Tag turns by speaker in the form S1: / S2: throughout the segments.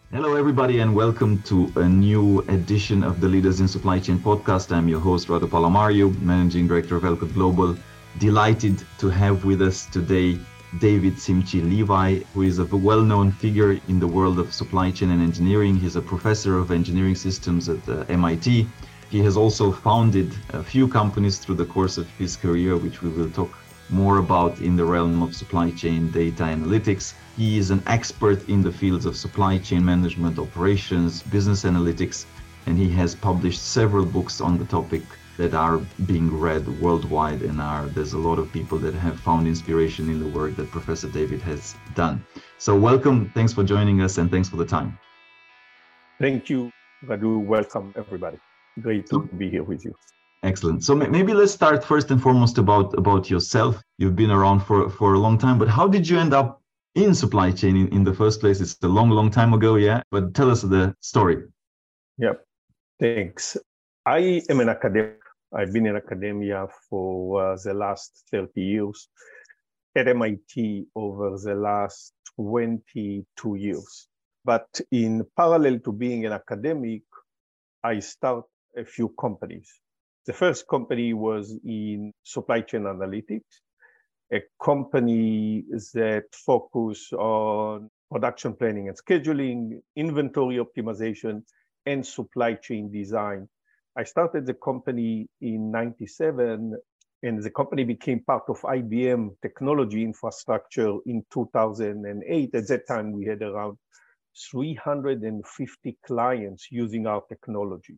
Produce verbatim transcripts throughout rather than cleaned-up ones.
S1: Hello, everybody, and welcome to a new edition of the Leaders in Supply Chain podcast. I'm your host, Rado Palamario, Managing Director of Elcott Global. Delighted to have with us today David Simchi Levi, who is a well-known figure in the world of supply chain and engineering. He's a professor of engineering systems at uh, M I T. He has also founded a few companies through the course of his career, which we will talk more about in the realm of supply chain data analytics. He is an expert in the fields of supply chain management, operations, business analytics, and he has published several books on the topic that are being read worldwide, and are there's a lot of people that have found inspiration in the work that Professor David has done. So welcome, thanks for joining us, and thanks for the time.
S2: Thank you, Radu. Welcome, everybody. Great to be here with you.
S1: Excellent. So maybe let's start first and foremost about, about yourself. You've been around for, for a long time, but how did you end up in supply chain in, in the first place? It's a long, long time ago, yeah? But tell us the story.
S2: Yeah, thanks. I am an academic. I've been in academia for uh, the last thirty years, at M I T over the last twenty-two years. But in parallel to being an academic, I started a few companies. The first company was in supply chain analytics, a company that focused on production planning and scheduling, inventory optimization, and supply chain design. I started the company in ninety-seven, and the company became part of I B M technology infrastructure in two thousand eight. At that time, we had around three hundred fifty clients using our technology.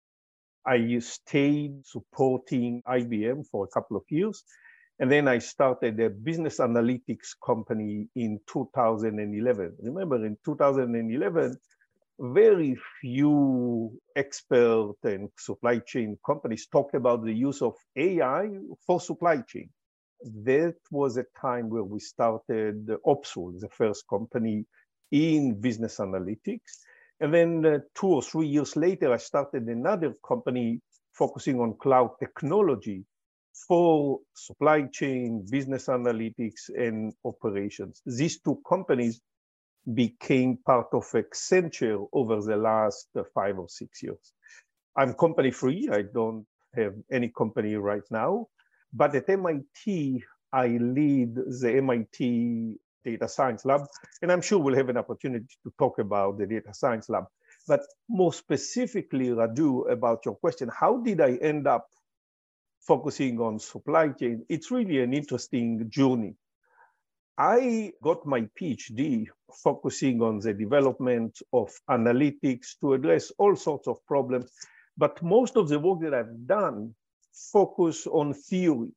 S2: I stayed supporting I B M for a couple of years, and then I started a business analytics company in two thousand eleven. Remember, in two thousand eleven, very few expert and supply chain companies talked about the use of A I for supply chain. That was a time where we started Opsul, the first company in business analytics. And then uh, two or three years later, I started another company focusing on cloud technology for supply chain, business analytics, and operations. These two companies became part of Accenture over the last uh, five or six years. I'm company free. I don't have any company right now. But at M I T, I lead the M I T Data Science Lab, and I'm sure we'll have an opportunity to talk about the Data Science Lab. But more specifically, Radu, about your question, how did I end up focusing on supply chain? It's really an interesting journey. I got my PhD focusing on the development of analytics to address all sorts of problems, but most of the work that I've done focus on theory.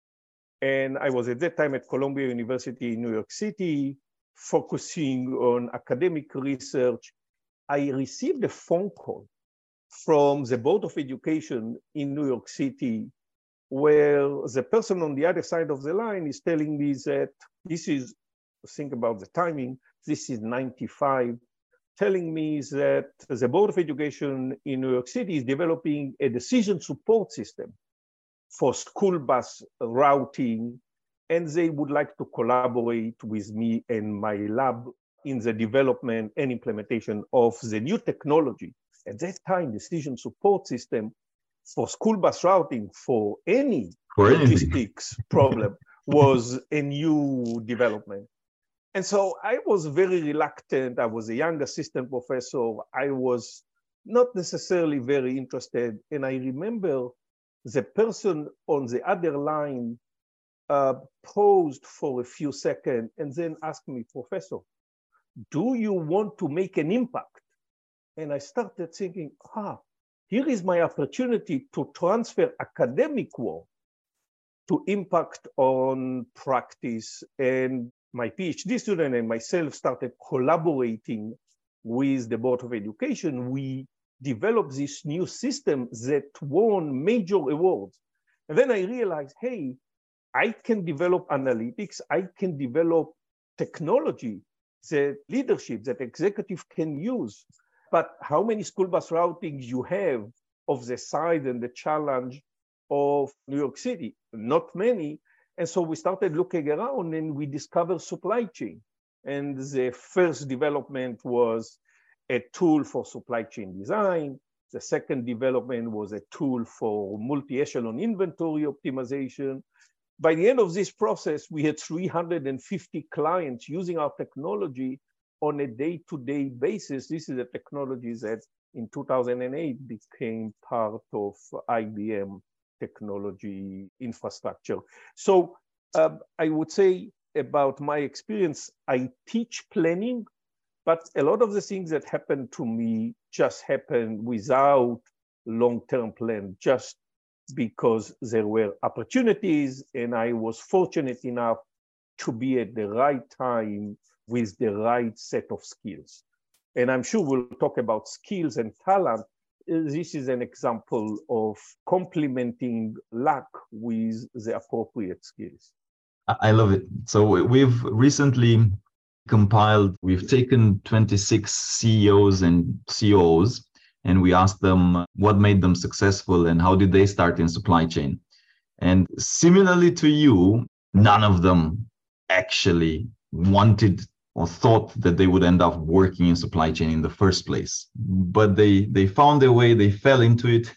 S2: And I was at that time at Columbia University in New York City, focusing on academic research. I received a phone call from the Board of Education in New York City, where the person on the other side of the line is telling me that this is, think about the timing, this is ninety-five, telling me that the Board of Education in New York City is developing a decision support system for school bus routing, and they would like to collaborate with me and my lab in the development and implementation of the new technology. At that time, decision support system for school bus routing for any for logistics problem was a new development. And so I was very reluctant. I was a young assistant professor. I was not necessarily very interested. And I remember the person on the other line uh, paused for a few seconds and then asked me, Professor, do you want to make an impact? And I started thinking, ah, here is my opportunity to transfer academic work to impact on practice. And my PhD student and myself started collaborating with the Board of Education. We developed this new system that won major awards. And then I realized, hey, I can develop analytics, I can develop technology that leadership, that executive can use. But how many school bus routings you have of the size and the challenge of New York City? Not many. And so we started looking around and we discovered supply chain. And the first development was a tool for supply chain design. The second development was a tool for multi-echelon inventory optimization. By the end of this process, we had three hundred fifty clients using our technology on a day-to-day basis. This is a technology that in two thousand eight became part of I B M technology infrastructure. So uh, I would say about my experience, I teach planning, but a lot of the things that happened to me just happened without long-term plan, just because there were opportunities and I was fortunate enough to be at the right time with the right set of skills. And I'm sure we'll talk about skills and talent. This is an example of complementing luck with the appropriate skills.
S1: I love it. So we've recently compiled, we've taken twenty-six C E Os and C O Os, and we asked them what made them successful and how did they start in supply chain. And similarly to you, none of them actually wanted or thought that they would end up working in supply chain in the first place. But they they found their way, they fell into it,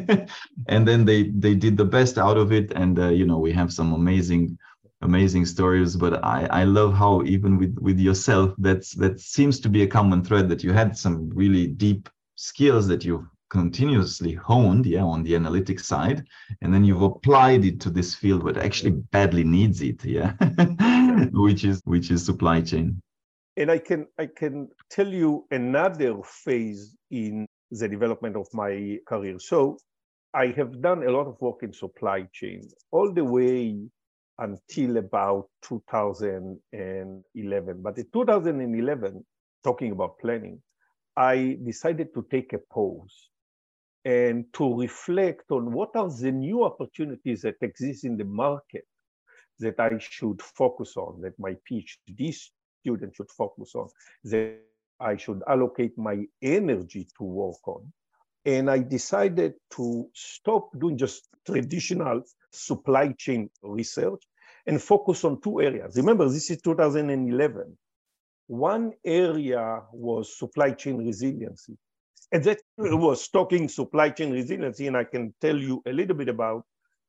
S1: and then they they did the best out of it. And uh, you know, we have some amazing amazing stories. But I I love how even with with yourself, that's that seems to be a common thread, that you had some really deep skills that you've continuously honed, yeah, on the analytics side, and then you've applied it to this field where it actually badly needs it, yeah, which is which is supply chain.
S2: And I can I can tell you another phase in the development of my career. So I have done a lot of work in supply chain all the way until about two thousand eleven. But in two thousand eleven, talking about planning, I decided to take a pause and to reflect on what are the new opportunities that exist in the market that I should focus on, that my PhD student should focus on, that I should allocate my energy to work on. And I decided to stop doing just traditional supply chain research and focus on two areas. Remember, this is two thousand eleven. One area was supply chain resiliency. And that was talking supply chain resiliency. And I can tell you a little bit about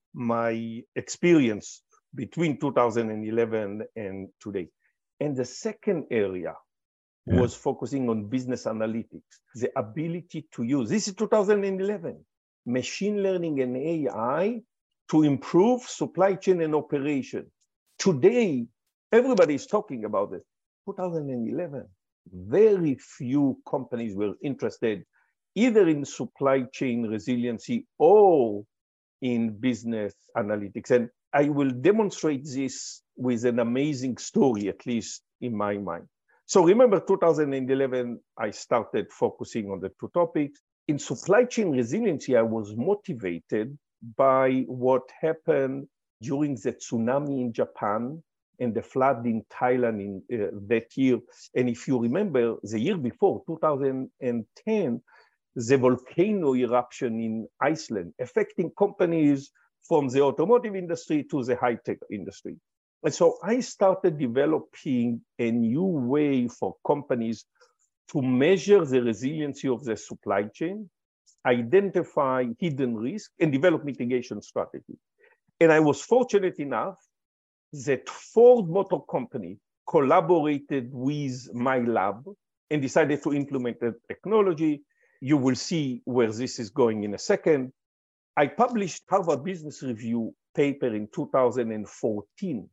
S2: my experience between two thousand eleven and today. And the second area yeah. was focusing on business analytics, the ability to use, this is two thousand eleven, machine learning and A I to improve supply chain and operation. Today, everybody is talking about this. two thousand eleven, very few companies were interested either in supply chain resiliency or in business analytics. And I will demonstrate this with an amazing story, at least in my mind. So remember, two thousand eleven, I started focusing on the two topics. In supply chain resiliency, I was motivated by what happened during the tsunami in Japan and the flood in Thailand in uh, that year. And if you remember, the year before, two thousand ten, the volcano eruption in Iceland, affecting companies from the automotive industry to the high-tech industry. And so I started developing a new way for companies to measure the resiliency of their supply chain, identify hidden risk, and develop mitigation strategies. And I was fortunate enough that Ford Motor Company collaborated with my lab and decided to implement the technology. You will see where this is going in a second. I published Harvard Business Review paper in two thousand fourteen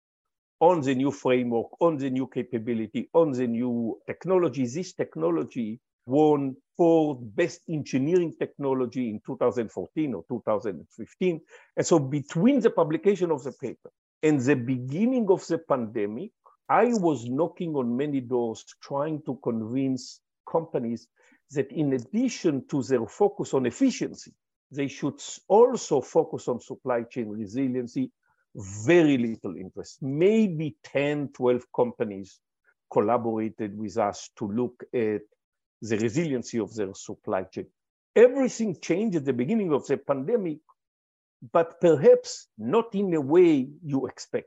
S2: on the new framework, on the new capability, on the new technology. This technology won for best engineering technology in two thousand fourteen or two thousand fifteen. And so between the publication of the paper and the beginning of the pandemic, I was knocking on many doors trying to convince companies that in addition to their focus on efficiency, they should also focus on supply chain resiliency. Very little interest. Maybe ten, twelve companies collaborated with us to look at the resiliency of their supply chain. Everything changed at the beginning of the pandemic, but perhaps not in a way you expect.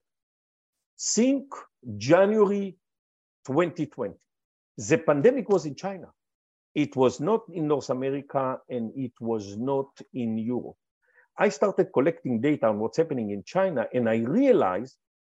S2: Think January twenty twenty. The pandemic was in China. It was not in North America and it was not in Europe. I started collecting data on what's happening in China, and I realized,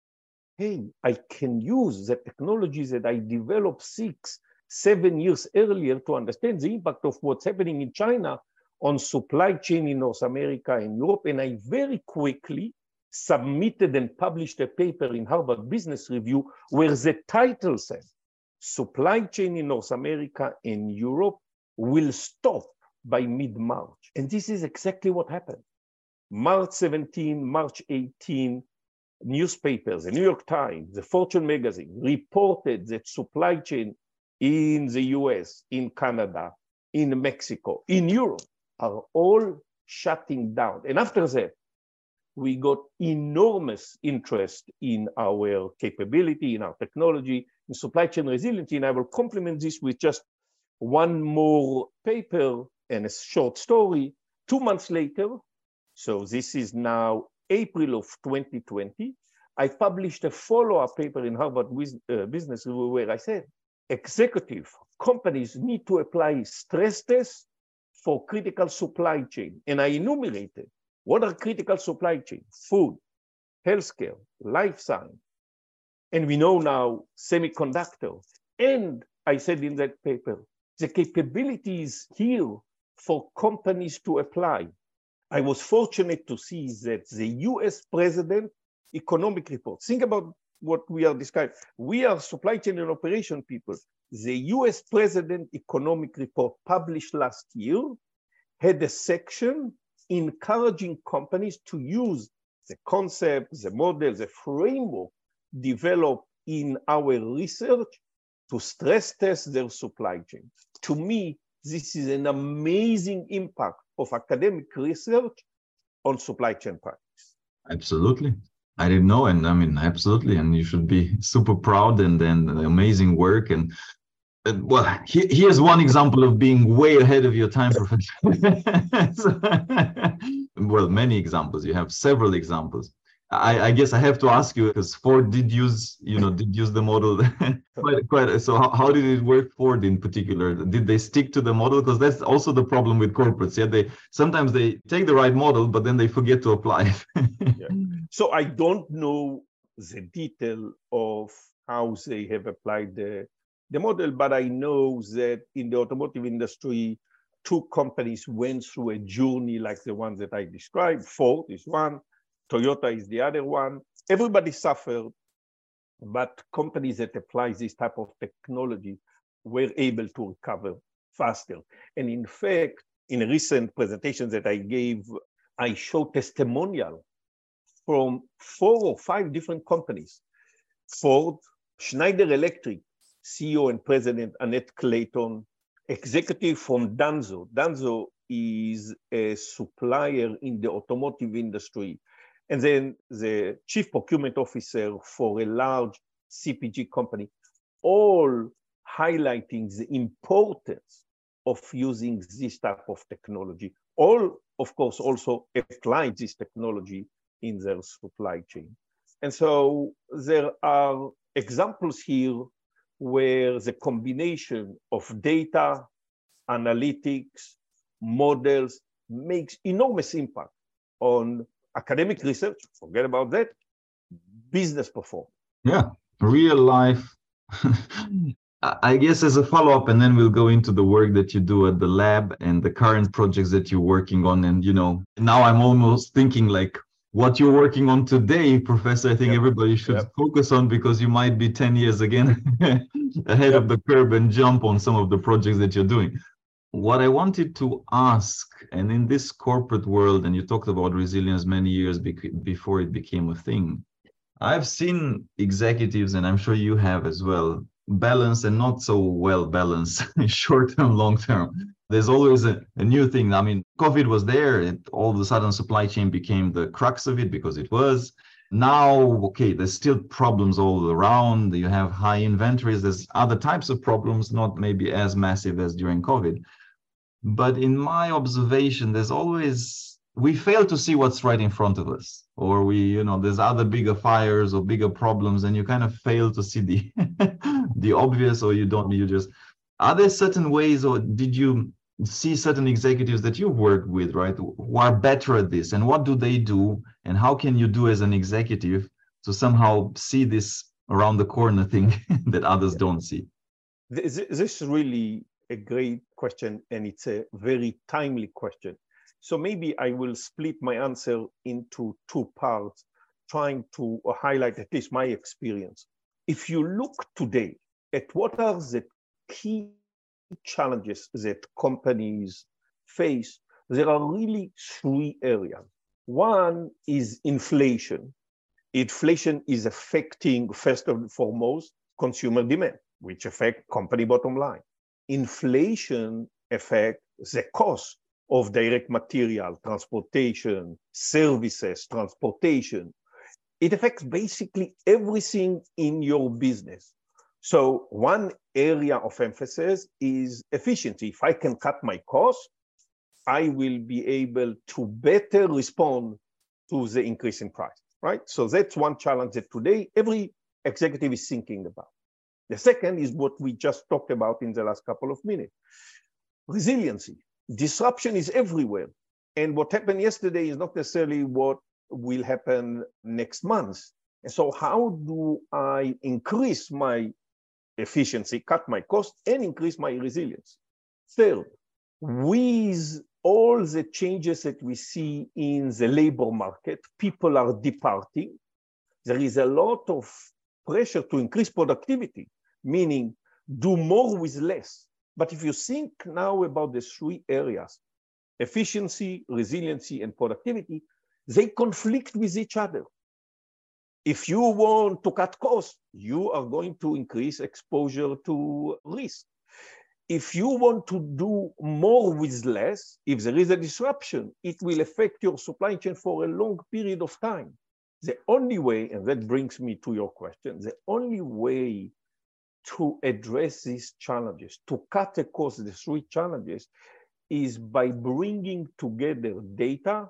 S2: hey, I can use the technologies that I developed six, seven years earlier to understand the impact of what's happening in China on supply chain in North America and Europe. And I very quickly submitted and published a paper in Harvard Business Review where the title said, supply chain in North America and Europe will stop by mid-March. And this is exactly what happened. March seventeenth, March eighteenth, newspapers, the New York Times, the Fortune magazine reported that supply chain in the U S, in Canada, in Mexico, in Europe are all shutting down. And after that, we got enormous interest in our capability, in our technology, in supply chain resiliency. And I will complement this with just one more paper and a short story. Two months later, so this is now April of twenty twenty, I published a follow-up paper in Harvard Business Review where I said, executive companies need to apply stress tests for critical supply chain. And I enumerated what are critical supply chain: food, healthcare, life science. And we know now semiconductors. And I said in that paper, the capability is here for companies to apply. I was fortunate to see that the U S President economic report, think about what we are describing. We are supply chain and operation people. The U S President economic report published last year had a section encouraging companies to use the concept, the model, the framework developed in our research to stress test their supply chain. To me, this is an amazing impact of academic research on supply chain practice.
S1: Absolutely. I didn't know. And I mean, absolutely. And you should be super proud and then amazing work. And uh, well, he, here's one example of being way ahead of your time, Professor. So, well, many examples. You have several examples. I, I guess I have to ask you, because Ford did use, you know, did use the model quite, quite. So how, how did it work Ford in particular? Did they stick to the model? Because that's also the problem with corporates. Yeah, they sometimes they take the right model, but then they forget to apply it.
S2: Yeah. So I don't know the detail of how they have applied the, the model, but I know that in the automotive industry, two companies went through a journey like the one that I described. Ford is one, Toyota is the other one. Everybody suffered, but companies that apply this type of technology were able to recover faster. And in fact, in a recent presentation that I gave, I showed testimonial from four or five different companies. Ford, Schneider Electric, C E O and President Annette Clayton, executive from Danzo. Danzo is a supplier in the automotive industry. And then the chief procurement officer for a large C P G company, all highlighting the importance of using this type of technology. All, of course, also applied this technology in their supply chain. And so there are examples here where the combination of data, analytics, models makes enormous impact on academic research, forget about that, business performance.
S1: Yeah, real life. I guess as a follow-up, and then we'll go into the work that you do at the lab and the current projects that you're working on. And, you know, now I'm almost thinking like what you're working on today, Professor, I think yep. everybody should yep. focus on, because you might be ten years again ahead yep. of the curve and jump on some of the projects that you're doing. What I wanted to ask, and in this corporate world, and you talked about resilience many years bec- before it became a thing, I've seen executives, and I'm sure you have as well, balance and not so well balanced, short term, long term. There's always a, a new thing. I mean, COVID was there, and all of a sudden supply chain became the crux of it because it was. Now, okay, there's still problems all around. You have high inventories. There's other types of problems, not maybe as massive as during COVID. But in my observation, there's always, we fail to see what's right in front of us, or we, you know, there's other bigger fires or bigger problems, and you kind of fail to see the the obvious, or you don't, you just, Are there certain ways, or did you see certain executives that you've worked with, right, who are better at this? And what do they do? And how can you do as an executive to somehow see this around the corner thing that others
S2: Yeah.
S1: don't see?
S2: This, this is really a great question, and it's a very timely question. So maybe I will split my answer into two parts, trying to highlight at least my experience. If you look today at what are the key challenges that companies face, there are really three areas. One is inflation. Inflation is affecting, first and foremost, consumer demand, which affect company bottom line. Inflation affects the cost of direct material, transportation, services, transportation. It affects basically everything in your business. So one area of emphasis is efficiency. If I can cut my costs, I will be able to better respond to the increase in price, right? So that's one challenge that today every executive is thinking about. The second is what we just talked about in the last couple of minutes. Resiliency. Disruption is everywhere. And what happened yesterday is not necessarily what will happen next month. And so how do I increase my efficiency, cut my cost, and increase my resilience? Third, with all the changes that we see in the labor market, people are departing. There is a lot of pressure to increase productivity, meaning do more with less. But if you think now about the three areas, efficiency, resiliency, and productivity, they conflict with each other. If you want to cut costs, you are going to increase exposure to risk. If you want to do more with less, if there is a disruption, it will affect your supply chain for a long period of time. The only way, and that brings me to your question, the only way to address these challenges, to cut across the three challenges, is by bringing together data,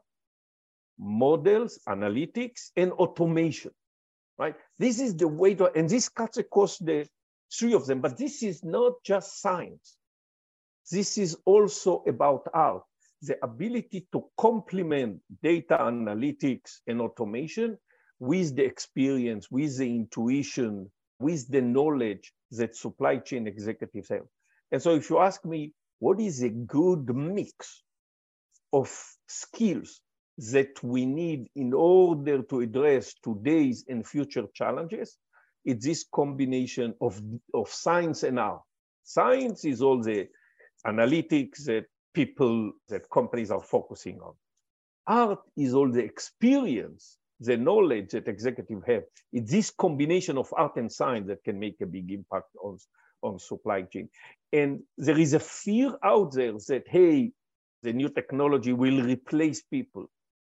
S2: models, analytics, and automation, right? This is the way to, and this cuts across the three of them, but this is not just science. This is also about art, the ability to complement data analytics and automation with the experience, with the intuition, with the knowledge that supply chain executives have. And so if you ask me, what is a good mix of skills that we need in order to address today's and future challenges? It's this combination of, of science and art. Science is all the analytics that people, that companies are focusing on. Art is all the experience, the knowledge that executives have. It's this combination of art and science that can make a big impact on, on supply chain. And there is a fear out there that, hey, the new technology will replace people.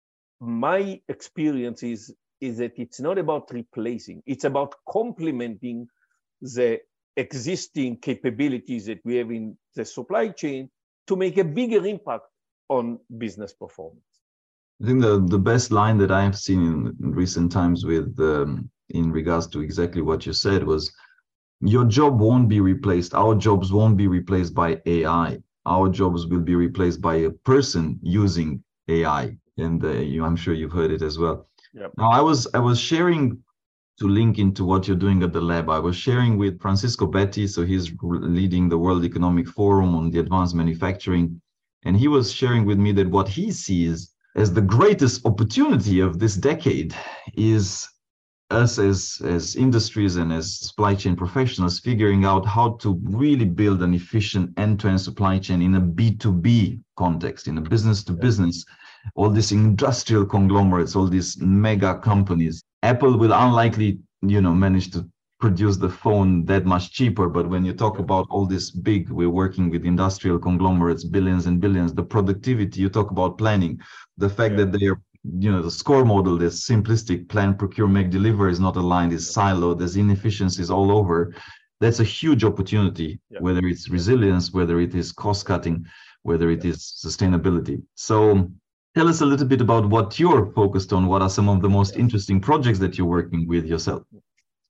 S2: My experience is, is that it's not about replacing, it's about complementing the existing capabilities that we have in the supply chain to make a bigger impact on business performance.
S1: I think the, the best line that I have seen in, in recent times with um, in regards to exactly what you said was, your job won't be replaced. Our jobs won't be replaced by A I. Our jobs will be replaced by a person using A I. And uh, you, I'm sure you've heard it as well.
S2: Yep.
S1: Now, I was I was sharing, to link into what you're doing at the lab, I was sharing with Francisco Betti, so he's leading the World Economic Forum on the advanced manufacturing, and he was sharing with me that what he sees as the greatest opportunity of this decade is us as, as industries and as supply chain professionals figuring out how to really build an efficient end-to-end supply chain in a B two B context, in a business to business. All these industrial conglomerates, all these mega companies. Apple will unlikely, you know, manage to produce the phone that much cheaper. But when you talk about all this big, we're working with industrial conglomerates, billions and billions, the productivity, you talk about planning, the fact yeah. that they are, you know, the score model, this simplistic plan, procure, make, deliver is not aligned, is siloed, there's inefficiencies all over. That's a huge opportunity, yeah. whether it's resilience, whether it is cost cutting, whether it yeah. is sustainability. So tell us a little bit about what you're focused on. What are some of the most yeah. interesting projects that you're working with yourself?
S2: Yeah.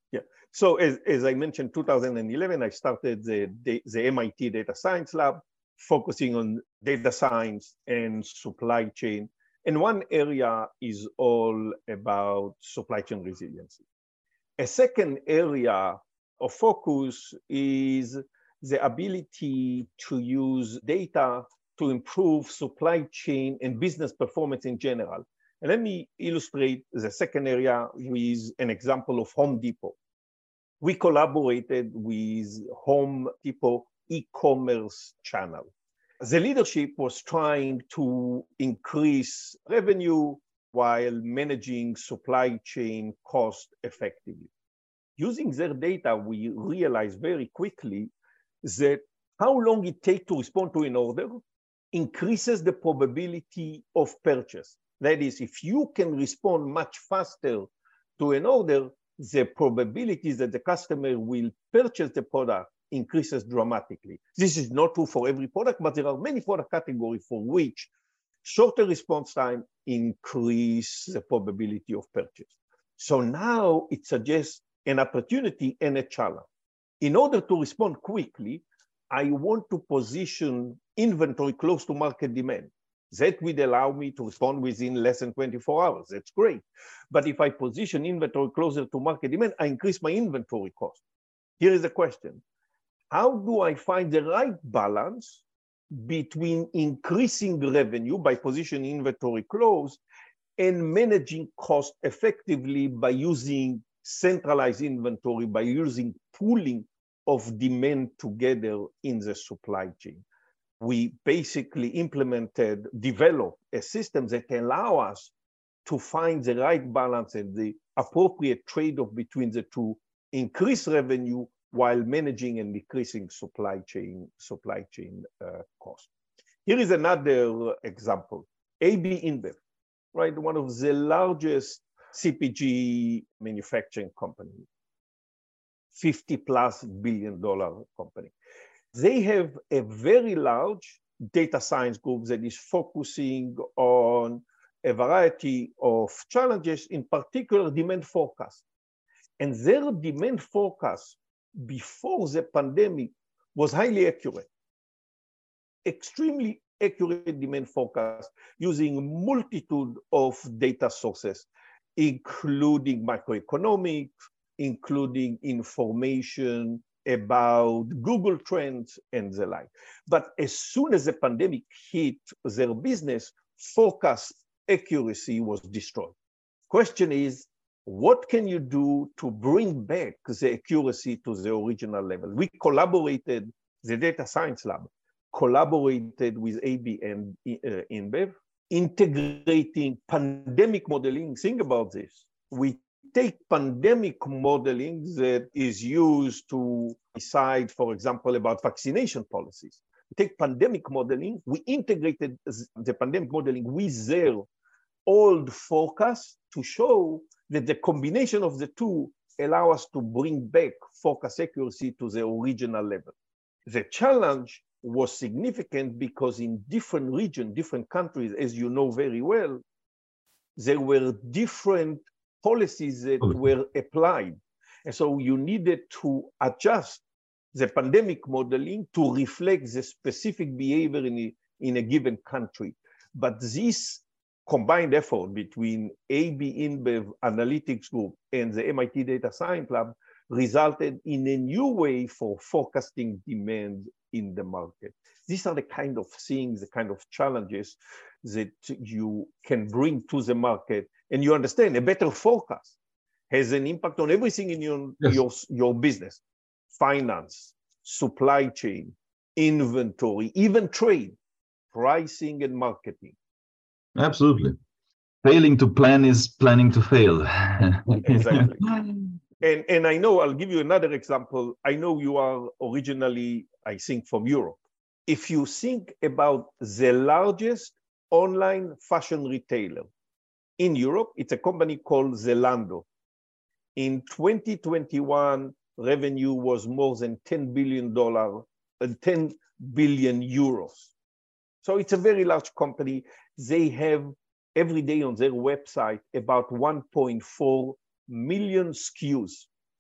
S2: So as, as I mentioned, two thousand eleven, I started the, the, the M I T Data Science Lab, focusing on data science and supply chain. And one area is all about supply chain resiliency. A second area of focus is the ability to use data to improve supply chain and business performance in general. And let me illustrate the second area with an example of Home Depot. We collaborated with Home Depot e-commerce channel. The leadership was trying to increase revenue while managing supply chain cost effectively. Using their data, we realized very quickly that how long it takes to respond to an order increases the probability of purchase. That is, if you can respond much faster to an order, the probability that the customer will purchase the product increases dramatically. This is not true for every product, but there are many product categories for which shorter response time increase the probability of purchase. So now it suggests an opportunity and a challenge. In order to respond quickly, I want to position inventory close to market demand. That would allow me to respond within less than twenty-four hours. That's great. But if I position inventory closer to market demand, I increase my inventory cost. Here is the question. How do I find the right balance between increasing revenue by positioning inventory close and managing cost effectively by using centralized inventory, by using pooling of demand together in the supply chain? We basically implemented, developed a system that allow us to find the right balance and the appropriate trade-off between the two, increase revenue while managing and decreasing supply chain, supply chain uh, cost. Here is another example, A B InBev, right? One of the largest C P G manufacturing companies, fifty plus billion dollar company. They have a very large data science group that is focusing on a variety of challenges, in particular demand forecast. And their demand forecast before the pandemic was highly accurate, extremely accurate demand forecast using multitude of data sources, including macroeconomic, including information about Google Trends and the like. But as soon as the pandemic hit their business, forecast accuracy was destroyed. Question is, what can you do to bring back the accuracy to the original level? We collaborated, the data science lab collaborated with A B and uh, InBev, integrating pandemic modeling. Think about this. We take pandemic modeling that is used to decide, for example, about vaccination policies. We take pandemic modeling, we integrated the pandemic modeling with their old forecast to show that the combination of the two allow us to bring back forecast accuracy to the original level. The challenge was significant because in different regions, different countries, as you know very well, there were different policies that were applied. And so you needed to adjust the pandemic modeling to reflect the specific behavior in a, in a given country. But this combined effort between A B InBev Analytics Group and the M I T Data Science Lab resulted in a new way for forecasting demand in the market. These are the kind of things, the kind of challenges that you can bring to the market. And you understand a better forecast has an impact on everything in your, yes. your, your business, finance, supply chain, inventory, even trade, pricing and marketing.
S1: Absolutely. Failing to plan is planning to fail.
S2: Exactly. And, and I know, I'll give you another example. I know you are originally, I think, from Europe. If you think about the largest online fashion retailer in Europe, it's a company called Zalando. In twenty twenty-one, revenue was more than ten billion dollars, and ten billion euros. So it's a very large company. They have every day on their website about one point four million S K Us.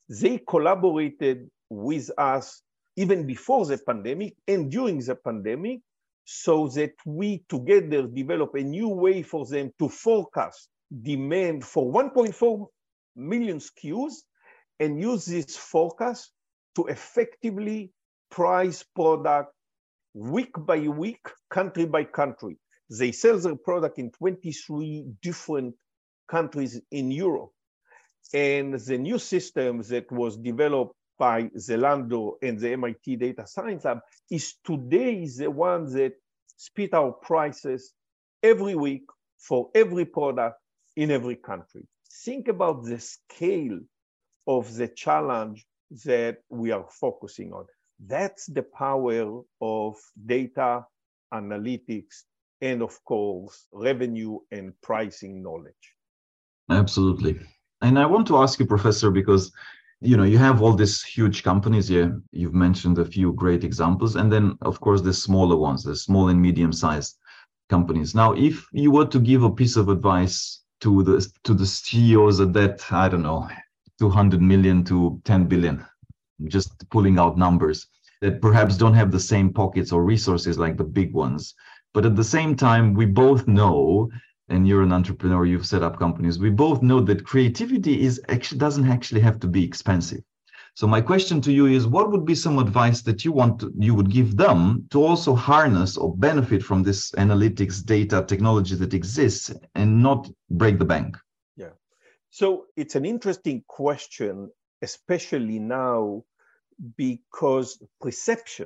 S2: They collaborated with us even before the pandemic and during the pandemic, so that we together develop a new way for them to forecast demand for one point four million S K Us and use this forecast to effectively price product week by week, country by country. They sell their product in twenty-three different countries in Europe. And the new system that was developed by Zalando and the M I T Data Science Lab is today the one that spit out prices every week for every product in every country. Think about the scale of the challenge that we are focusing on. That's the power of data analytics and, of course, revenue and pricing knowledge.
S1: Absolutely. And I want to ask you, Professor, because you know you have all these huge companies here. You've mentioned a few great examples, and then of course the smaller ones, the small and medium-sized companies. Now, if you were to give a piece of advice to the to the C E Os at that, I don't know, two hundred million to ten billion, just pulling out numbers that perhaps don't have the same pockets or resources like the big ones, but at the same time, we both know, and you're an entrepreneur, you've set up companies, we both know that creativity is actually doesn't actually have to be expensive. So my question to you is, what would be some advice that you want to, you would give them to also harness or benefit from this analytics data technology that exists and not break the bank?
S2: Yeah. So it's an interesting question, especially now, because perception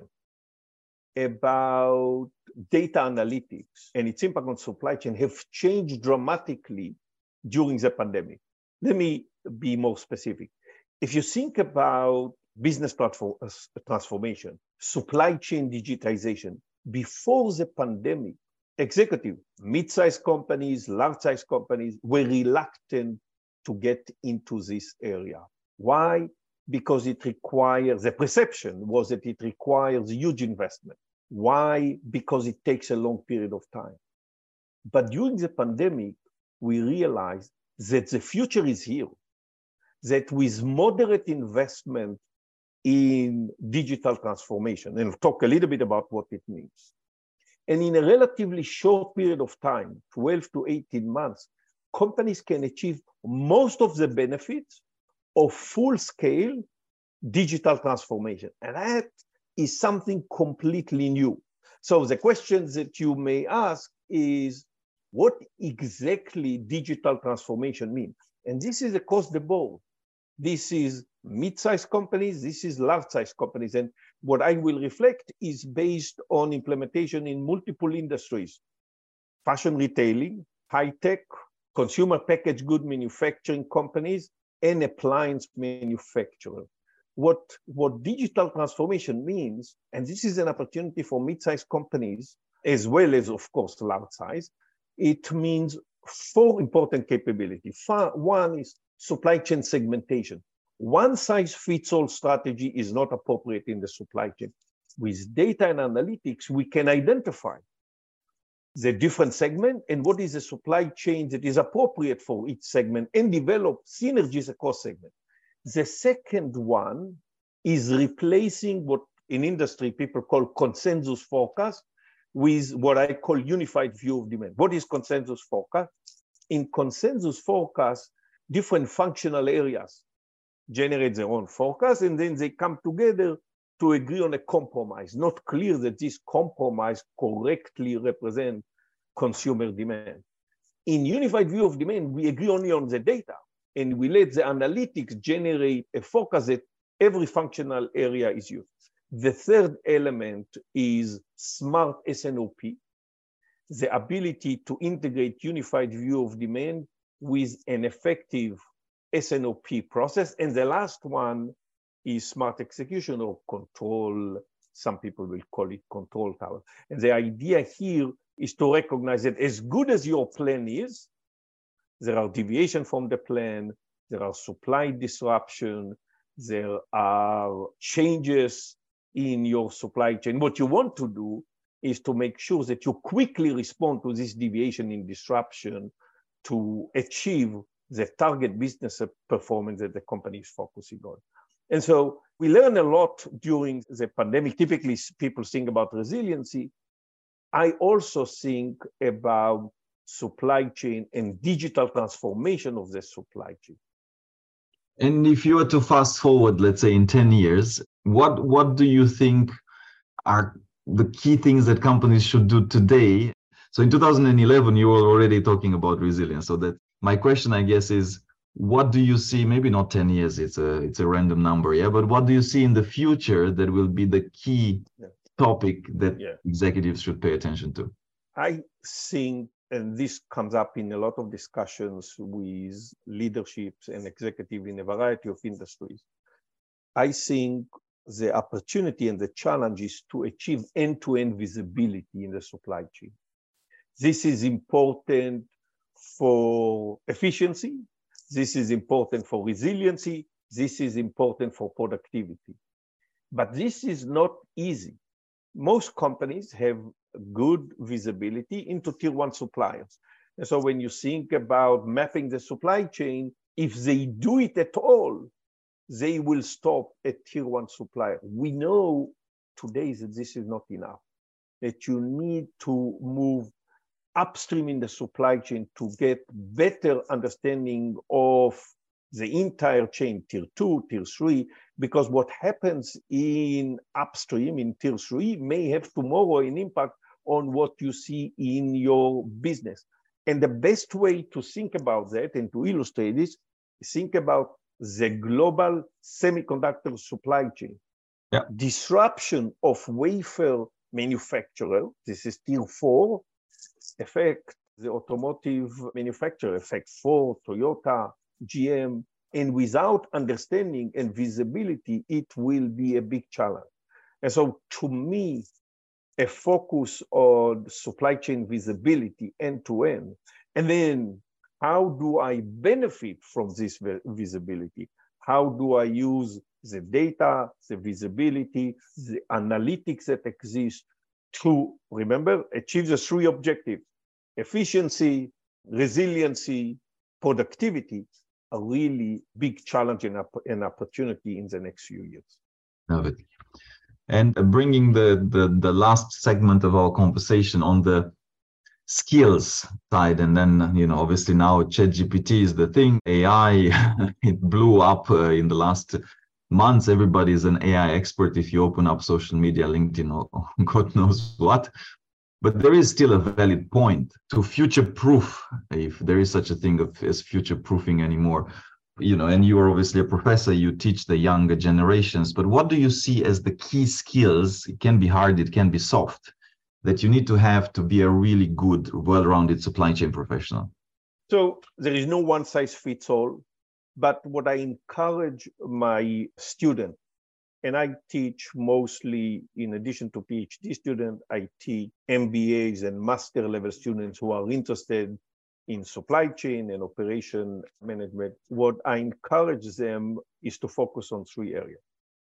S2: about data analytics and its impact on supply chain have changed dramatically during the pandemic. Let me be more specific. If you think about business platform uh, transformation, supply chain digitization, before the pandemic, executive, mid-sized companies, large-sized companies were reluctant to get into this area. Why? Because it requires, the perception was that it requires huge investment. Why? Because it takes a long period of time. But during the pandemic, we realized that the future is here, that with moderate investment in digital transformation, and I'll talk a little bit about what it means, and in a relatively short period of time, twelve to eighteen months, companies can achieve most of the benefits of full-scale digital transformation. And that is something completely new. So the question that you may ask is, what exactly digital transformation means? And this is across the board. This is mid-sized companies, this is large-sized companies. And what I will reflect is based on implementation in multiple industries: fashion retailing, high-tech, consumer packaged good manufacturing companies, and appliance manufacturer. What, what digital transformation means, and this is an opportunity for mid-sized companies, as well as, of course, large size, it means four important capabilities. One is supply chain segmentation. One size fits all strategy is not appropriate in the supply chain. With data and analytics, we can identify the different segment and what is the supply chain that is appropriate for each segment and develop synergies across segments. The second one is replacing what in industry people call consensus forecast with what I call unified view of demand. What is consensus forecast? In consensus forecast, different functional areas generate their own forecast, and then they come together to agree on a compromise. Not clear that this compromise correctly represents consumer demand. In unified view of demand, we agree only on the data, and we let the analytics generate a forecast that every functional area is used. The third element is smart S N O P, the ability to integrate unified view of demand with an effective S N O P process. And the last one is smart execution or control. Some people will call it control tower. And the idea here is to recognize that as good as your plan is, there are deviations from the plan, there are supply disruption, there are changes in your supply chain. What you want to do is to make sure that you quickly respond to this deviation in disruption to achieve the target business performance that the company is focusing on. And so we learn a lot during the pandemic. Typically, people think about resiliency. I also think about supply chain and digital transformation of the supply chain.
S1: And if you were to fast forward, let's say in ten years, what, what do you think are the key things that companies should do today? So in two thousand eleven, you were already talking about resilience. So that my question, I guess, is what do you see, maybe not ten years, it's a, it's a random number, yeah, but what do you see in the future that will be the key yeah. topic that yeah. executives should pay attention to?
S2: I think, and this comes up in a lot of discussions with leaderships and executives in a variety of industries, I think the opportunity and the challenge is to achieve end-to-end visibility in the supply chain. This is important for efficiency. This is important for resiliency. This is important for productivity. But this is not easy. Most companies have good visibility into tier one suppliers. And so when you think about mapping the supply chain, if they do it at all, they will stop at tier one supplier. We know today that this is not enough, that you need to move upstream in the supply chain to get better understanding of the entire chain, tier two, tier three, because what happens in upstream, in tier three, may have tomorrow an impact on what you see in your business. And the best way to think about that and to illustrate this, think about the global semiconductor supply chain.
S1: Yeah.
S2: Disruption of wafer manufacturer, this is tier four, affect the automotive manufacturer, affect Ford, Toyota, G M, and without understanding and visibility, it will be a big challenge. And so to me, a focus on supply chain visibility end to end, and then how do I benefit from this visibility? How do I use the data, the visibility, the analytics that exist to, remember, achieve the three objectives: efficiency, resiliency, productivity, a really big challenge and an opportunity in the next few years.
S1: Love it. And bringing the, the, the last segment of our conversation on the skills side, and then, you know, obviously now ChatGPT is the thing, A I, it blew up uh, in the last months. Everybody is an A I expert if you open up social media, LinkedIn, or God knows what. But there is still a valid point to future-proof, if there is such a thing of, as future-proofing anymore. You know, and you are obviously a professor, you teach the younger generations, but what do you see as the key skills? It can be hard, it can be soft, that you need to have to be a really good, well-rounded supply chain professional?
S2: So there is no one size fits all, but what I encourage my students, and I teach mostly, in addition to PhD students, I teach M B As and master level students who are interested in supply chain and operation management. What I encourage them is to focus on three areas.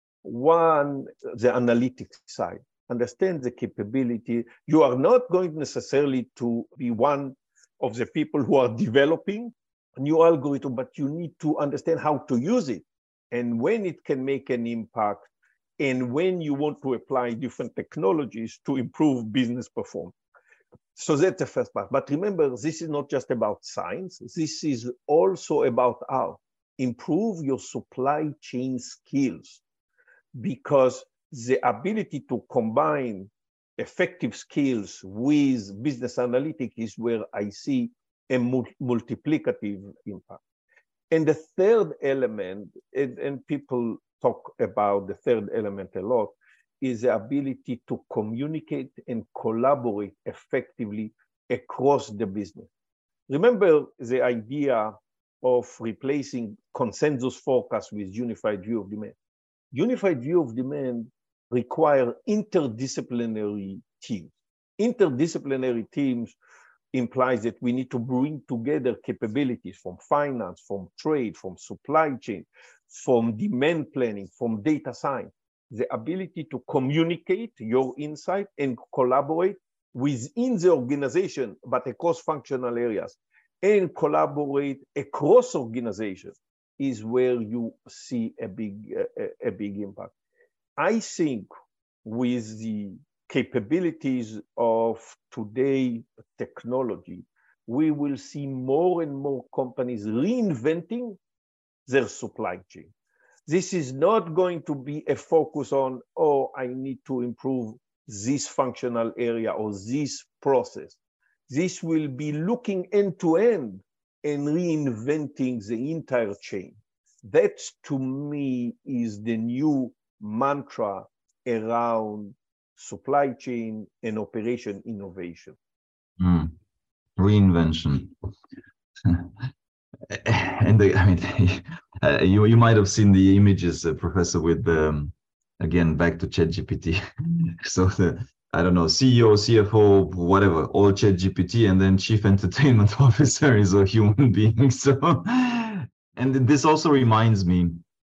S2: One, the analytics side. Understand the capability. You are not going necessarily to be one of the people who are developing a new algorithm, but you need to understand how to use it and when it can make an impact and when you want to apply different technologies to improve business performance. So that's the first part. But remember, this is not just about science. This is also about art. Improve your supply chain skills, because the ability to combine effective skills with business analytics is where I see a multiplicative impact. And the third element, and, and people talk about the third element a lot, is the ability to communicate and collaborate effectively across the business. Remember the idea of replacing consensus forecast with unified view of demand. Unified view of demand require interdisciplinary teams. Interdisciplinary teams implies that we need to bring together capabilities from finance, from trade, from supply chain, from demand planning, from data science. The ability to communicate your insight and collaborate within the organization, but across functional areas. and collaborate across organizations is where you see a big, a, a big impact. I think with the capabilities of today technology, we will see more and more companies reinventing their supply chain. This is not going to be a focus on, oh, I need to improve this functional area or this process. This will be looking end to end and reinventing the entire chain. That, to me, is the new mantra around supply chain and operation innovation.
S1: Mm. Reinvention. And the, I mean, uh, you you might have seen the images, uh, Professor, with um, again back to ChatGPT. So the I don't know C E O, C F O, whatever, all ChatGPT, and then Chief Entertainment Officer is a human being. So, and this also reminds me,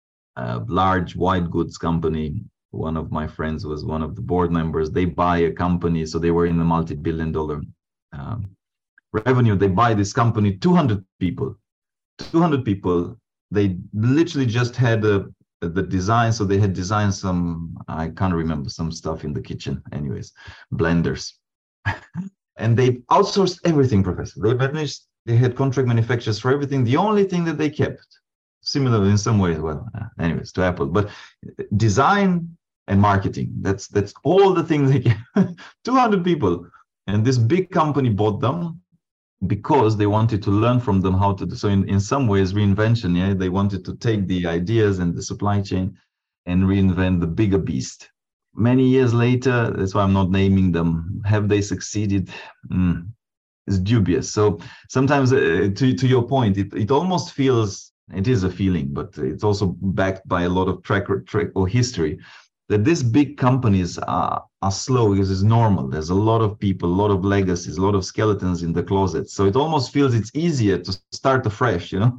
S1: a large white goods company. One of my friends was one of the board members. They buy a company, so they were in a multi-billion dollar um, revenue. They buy this company, two hundred people. two hundred people, they literally just had a, the design. So they had designed some, I can't remember, some stuff in the kitchen, anyways, blenders. And they outsourced everything, Professor. They managed, they had contract manufacturers for everything. The only thing that they kept, similar in some ways, well, anyways, to Apple, but design and marketing, that's, that's all the things they kept. two hundred people. And this big company bought them, because they wanted to learn from them how to do. So in, in some ways, reinvention, yeah, they wanted to take the ideas and the supply chain and reinvent the bigger beast. Many years later, that's why I'm not naming them, have they succeeded? Mm, it's dubious. So sometimes, uh, to, to your point, it, it almost feels, it is a feeling, but it's also backed by a lot of track, track or history, that these big companies are, are slow because it's normal. There's a lot of people, a lot of legacies, a lot of skeletons in the closet. So it almost feels it's easier to start afresh, you know,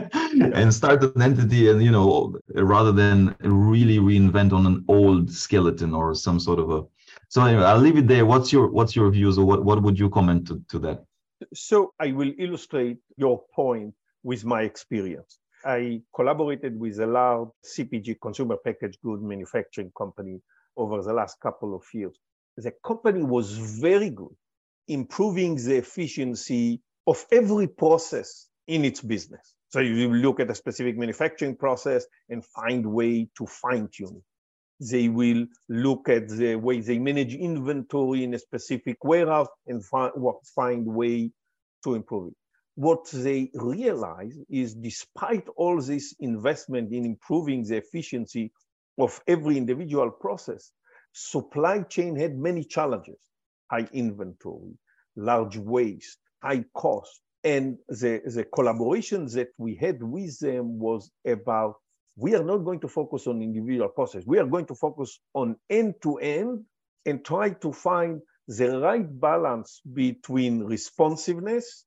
S1: and start an entity, and, you know, rather than really reinvent on an old skeleton or some sort of a. So anyway, I'll leave it there. What's your what's your views, or what, what would you comment to, to that?
S2: So I will illustrate your point with my experience. I collaborated with a large C P G, consumer packaged goods manufacturing company, over the last couple of years. The company was very good improving the efficiency of every process in its business. So you look at a specific manufacturing process and find way to fine tune it. They will look at the way they manage inventory in a specific warehouse and find, find way to improve it. What they realize is, despite all this investment in improving the efficiency of every individual process, supply chain had many challenges: high inventory, large waste, high cost. And the, the collaboration that we had with them was about, we are not going to focus on individual process. We are going to focus on end-to-end and try to find the right balance between responsiveness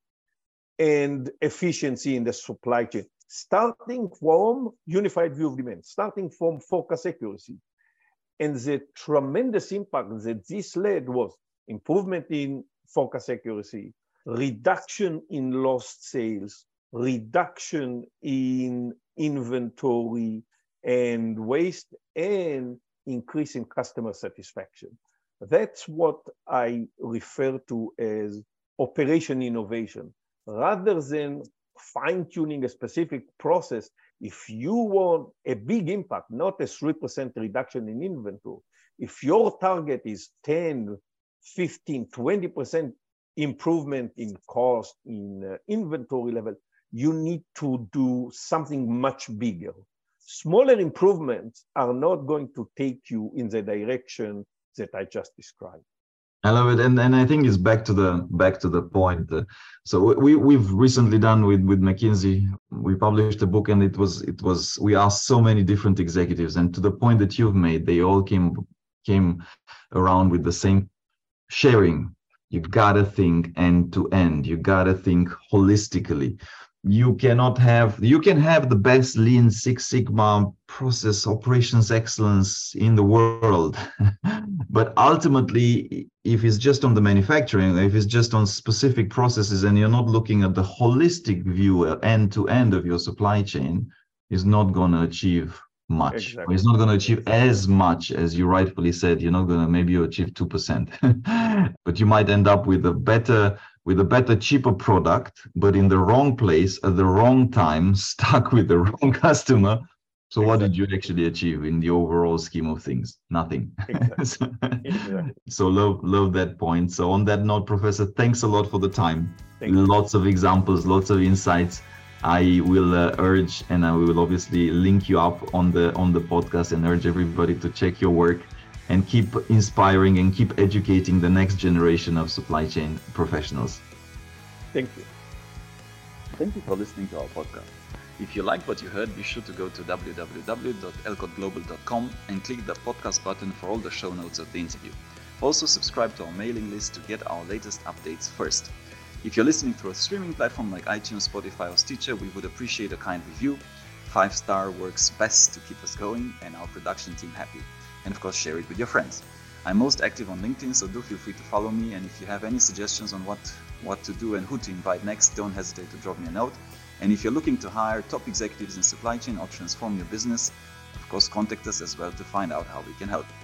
S2: and efficiency in the supply chain, starting from unified view of demand, starting from focus accuracy. And the tremendous impact that this led was improvement in focus accuracy, reduction in lost sales, reduction in inventory and waste, and increase in customer satisfaction. That's what I refer to as operation innovation. Rather than fine-tuning a specific process, if you want a big impact, not a three percent reduction in inventory, if your target is ten, fifteen, twenty percent improvement in cost, in uh, inventory level, you need to do something much bigger. Smaller improvements are not going to take you in the direction that I just described.
S1: I love it, and and I think it's back to the back to the point. Uh, so we we've recently done with with McKinsey. We published a book, and it was it was we asked so many different executives, and to the point that you've made, they all came came around with the same sharing. You gotta think end to end. You gotta think holistically. you cannot have, you can have the best Lean Six Sigma process operations excellence in the world. But ultimately, if it's just on the manufacturing, if it's just on specific processes and you're not looking at the holistic view end to end of your supply chain, is not going to achieve much.
S2: Exactly.
S1: Or it's not going to achieve as much as you rightfully said. You're not going to, maybe you achieve two percent, but you might end up with a better with a better, cheaper product, but in the wrong place at the wrong time, stuck with the wrong customer. So exactly. What did you actually achieve in the overall scheme of things? Nothing.
S2: Exactly. so, exactly.
S1: so love, love that point. So on that note, Professor, thanks a lot for the time.
S2: Thank
S1: lots
S2: you.
S1: of examples, lots of insights. I will uh, urge, and I will obviously link you up on the on the podcast and urge everybody to check your work and keep inspiring and keep educating the next generation of supply chain professionals.
S2: Thank you.
S1: Thank you for listening to our podcast. If you liked what you heard, be sure to go to w w w dot elcott global dot com and click the podcast button for all the show notes of the interview. Also subscribe to our mailing list to get our latest updates first. If you're listening through a streaming platform like iTunes, Spotify or Stitcher, we would appreciate a kind review. Five star works best to keep us going and our production team happy. And of course, share it with your friends. I'm most active on LinkedIn, so do feel free to follow me. And if you have any suggestions on what, what to do and who to invite next, don't hesitate to drop me a note. And if you're looking to hire top executives in supply chain or transform your business, of course, contact us as well to find out how we can help.